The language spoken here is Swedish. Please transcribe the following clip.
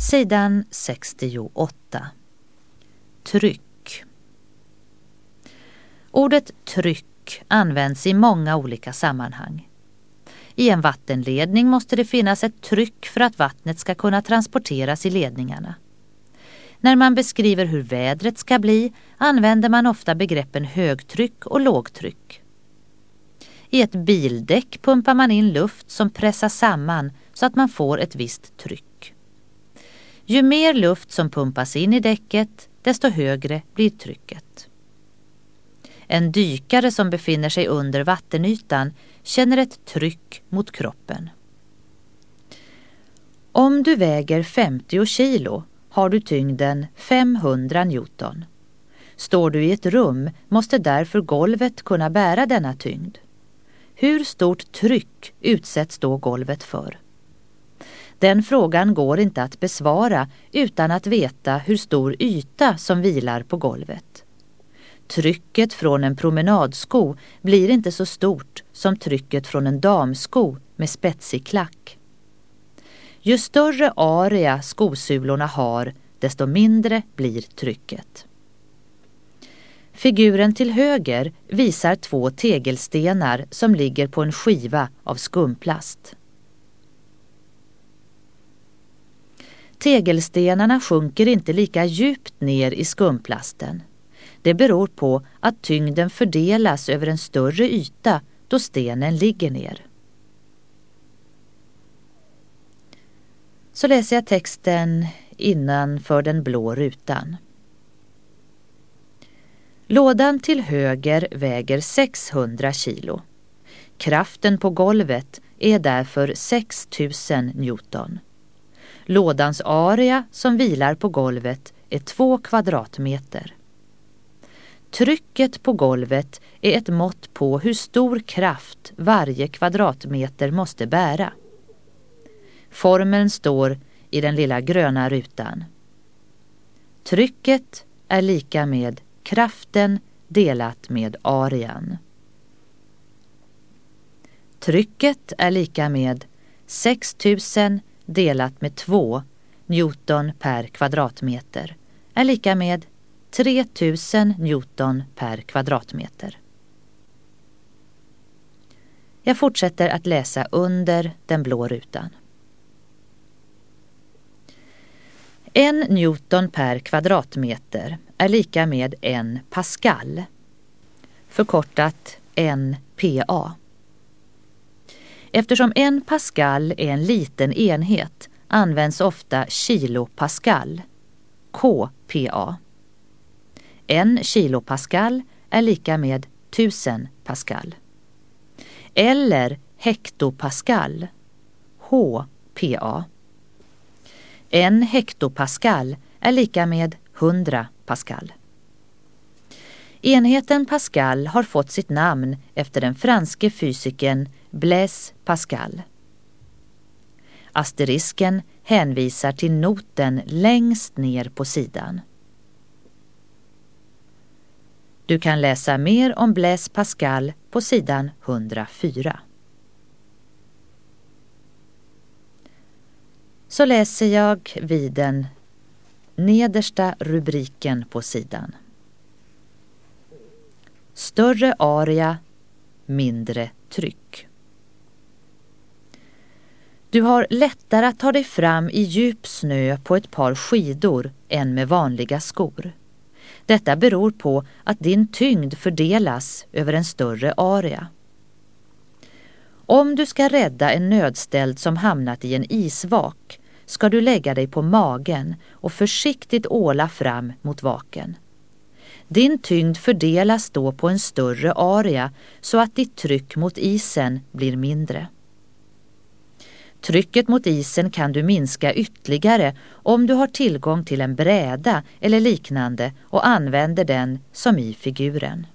Sidan 68. Tryck. Ordet tryck används i många olika sammanhang. I en vattenledning måste det finnas ett tryck för att vattnet ska kunna transporteras i ledningarna. När man beskriver hur vädret ska bli använder man ofta begreppen högtryck och lågtryck. I ett bildäck pumpar man in luft som pressas samman så att man får ett visst tryck. Ju mer luft som pumpas in i däcket, desto högre blir trycket. En dykare som befinner sig under vattenytan känner ett tryck mot kroppen. Om du väger 50 kilo har du tyngden 500 Newton. Står du i ett rum måste därför golvet kunna bära denna tyngd. Hur stort tryck utsätts då golvet för? Den frågan går inte att besvara utan att veta hur stor yta som vilar på golvet. Trycket från en promenadsko blir inte så stort som trycket från en damsko med spetsig klack. Ju större area skosulorna har, desto mindre blir trycket. Figuren till höger visar 2 tegelstenar som ligger på en skiva av skumplast. Tegelstenarna sjunker inte lika djupt ner i skumplasten. Det beror på att tyngden fördelas över en större yta då stenen ligger ner. Så läser jag texten innanför den blå rutan. Lådan till höger väger 600 kilo. Kraften på golvet är därför 6000 Newton. Lådans area som vilar på golvet är 2 kvadratmeter. Trycket på golvet är ett mått på hur stor kraft varje kvadratmeter måste bära. Formeln står i den lilla gröna rutan. Trycket är lika med kraften delat med arean. Trycket är lika med 6000 delat med 2 Newton per kvadratmeter är lika med 3000 Newton per kvadratmeter. Jag fortsätter att läsa under den blå rutan. 1 Newton per kvadratmeter är lika med 1 Pascal, förkortat 1 PA. Eftersom 1 Pascal är en liten enhet används ofta kilopascal, KPA. 1 kilopascal är lika med 1000 Pascal. Eller hektopascal, HPA. 1 hektopascal är lika med 100 Pascal. Enheten Pascal har fått sitt namn efter den franske fysikern Blaise Pascal. Asterisken hänvisar till noten längst ner på sidan. Du kan läsa mer om Blaise Pascal på sidan 104. Så läser jag vid den nedersta rubriken på sidan. Större area, mindre tryck. Du har lättare att ta dig fram i djup snö på ett par skidor än med vanliga skor. Detta beror på att din tyngd fördelas över en större area. Om du ska rädda en nödställd som hamnat i en isvak ska du lägga dig på magen och försiktigt åla fram mot vaken. Din tyngd fördelas då på en större area så att ditt tryck mot isen blir mindre. Trycket mot isen kan du minska ytterligare om du har tillgång till en bräda eller liknande och använder den som i figuren.